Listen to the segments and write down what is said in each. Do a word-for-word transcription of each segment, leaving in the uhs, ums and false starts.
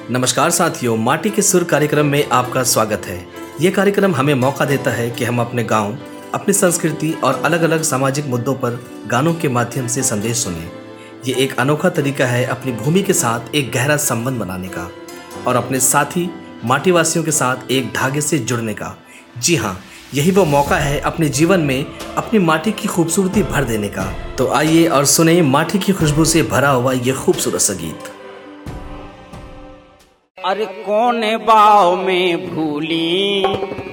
नमस्कार साथियों, माटी के सुर कार्यक्रम में आपका स्वागत है। ये कार्यक्रम हमें मौका देता है कि हम अपने गांव, अपनी संस्कृति और अलग अलग सामाजिक मुद्दों पर गानों के माध्यम से संदेश सुने। ये एक अनोखा तरीका है अपनी भूमि के साथ एक गहरा संबंध बनाने का और अपने साथी माटी वासियों के साथ एक धागे से जुड़ने का। जी हाँ, यही वो मौका है अपने जीवन में अपनी माटी की खूबसूरती भर देने का। तो आइए और सुने माटी की खुशबू से भरा हुआ ये खूबसूरत सा गीत। अरे कौन बाव में भूली,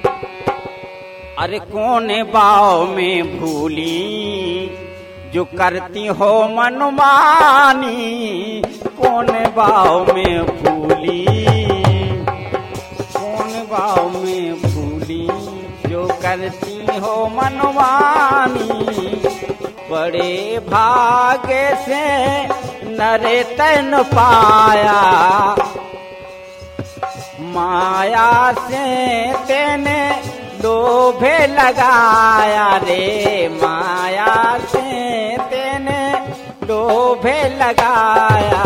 अरे कौन बाव में भूली, जो करती हो मनमानी। कौन बाव में भूली, कौन बाव में भूली, जो करती हो मनमानी। बड़े भाग्य से नरे तन पाया, माया से तेने लोभे लगाया रे। माया से तेने लोभे लगाया,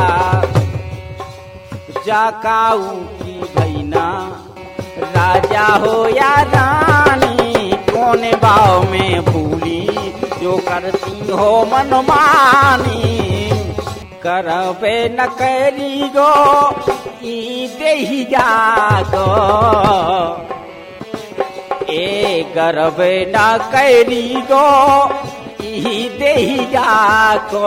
जाकाऊ की भैना राजा हो या रानी। कौन बाव में भूली, जो करती हो मनमानी। करबे न करी गो ई देही जागो, ए करबे न करी गो ई देही जागो।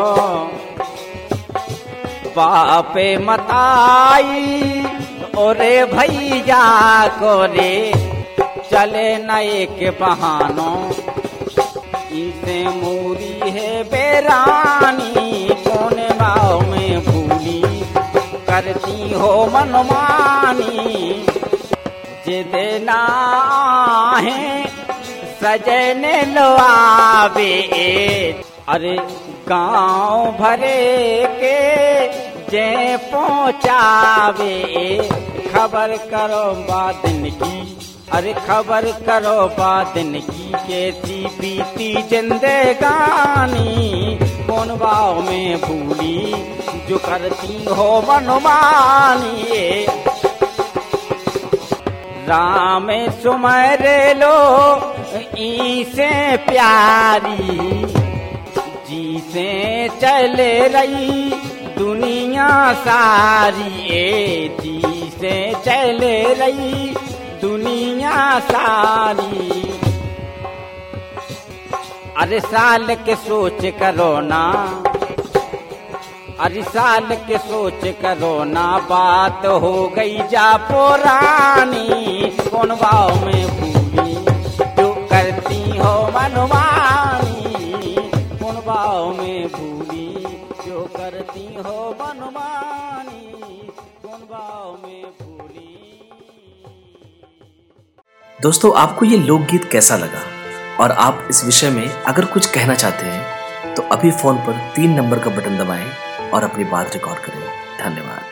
बापे मताई ओरे भैया को रे, चले न एक बहानों इसे मूरी है बेरानी। कौन बाव में भूली, करती हो मनमानी। जे देना है सजने लवावे, अरे गांव भरे के जे पहुँचावे। खबर करो बादन की, अरे खबर करो बादन की, कैसी बीती जिंदगानी। कौन बाव में भूली, जो करती हो मनमानी। राम सुमर लो इसे प्यारी, जी से चले रही दुनिया सारी। ए जी से चले रही दुनिया सारी। अरे साल के सोच करो ना, अरे साल के सोच करो ना, बात हो गई जा पुरानी। कौन बाव में भूली, जो करती हो मनमानी। कौन बाव में भूली, जो करती हो मनमानी। कौन बाव में भूली। दोस्तों, आपको ये लोकगीत कैसा लगा और आप इस विषय में अगर कुछ कहना चाहते हैं तो अभी फोन पर तीन नंबर का बटन दबाएं और अपनी बात रिकॉर्ड करें। धन्यवाद।